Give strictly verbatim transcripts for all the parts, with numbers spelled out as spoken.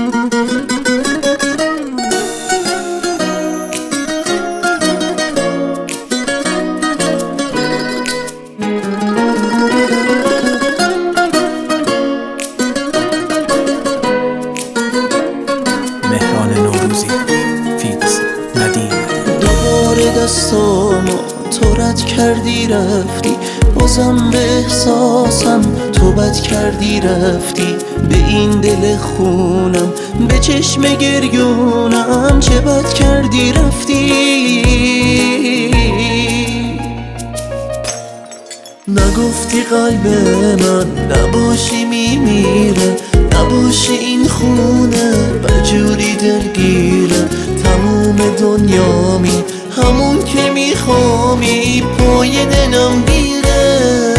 دستامو تو رد کردی رفتی، بازم به احساسم تو بد کردی رفتی. به این دل خونم به چشم گریونم چه بد کردی رفتی. نگفتی قلب من نباشی میمیره، نباشی این خونه بجوری دلگیره. تموم دنیامی همون که میخوامی پای دلم گیره.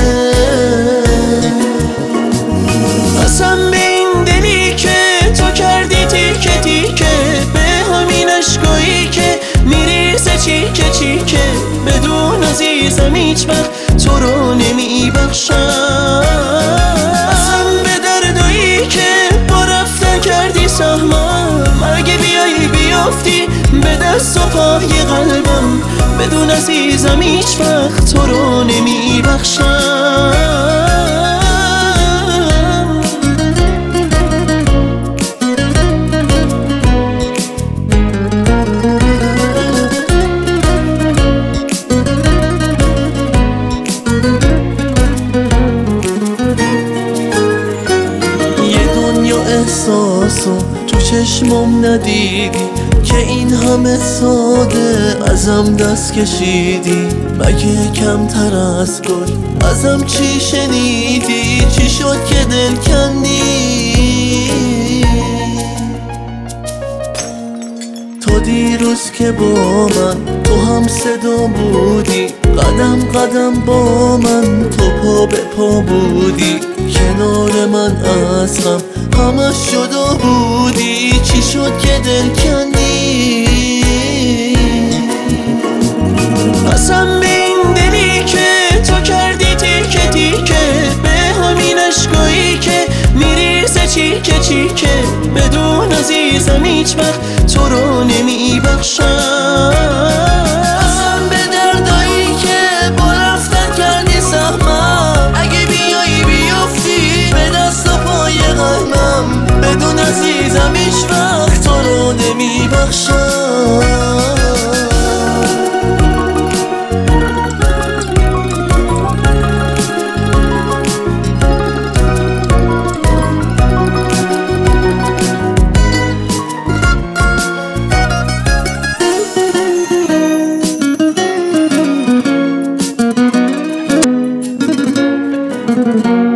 قسم به این دلی که تو کردی تیکه تیکه، به همین عشقایی که میریزه چیکه چیکه. بدون عزیزم هیچ وقت تو رو نمیبخشم. قسم به دردایی که با رفتن کردی سهمم، اگه بیایی بیافتی به دست و پای قلبم. بدون عزیزم هیچ وقت تو رو نمیبخشم. یه دنیا احساسو تو چشمم ندیدی که این همه ساده ازم دست کشیدی. مگه کمتر از گل ازم چی شنیدی؟ چی شد که دل کندی؟ تو دیروز که با من تو هم صدا بودی، قدم قدم با من تو پا به پا بودی. کنار من از غم همش جدا بودی. چی شد که دل کندی؟ قسم به این دلی که تو کردی تیکه تیکه، به همین عشقایی که میریزه چیکه چیکه. بدون عزیزم هیچ وقت تو رو نمیبخشم. قسم به دردایی که با رفتن کردی سهمم، اگه بیایی بیافتی به دست و پای قلبم. بدون عزیزم هیچ وقت تو رو نمیبخشم. thank you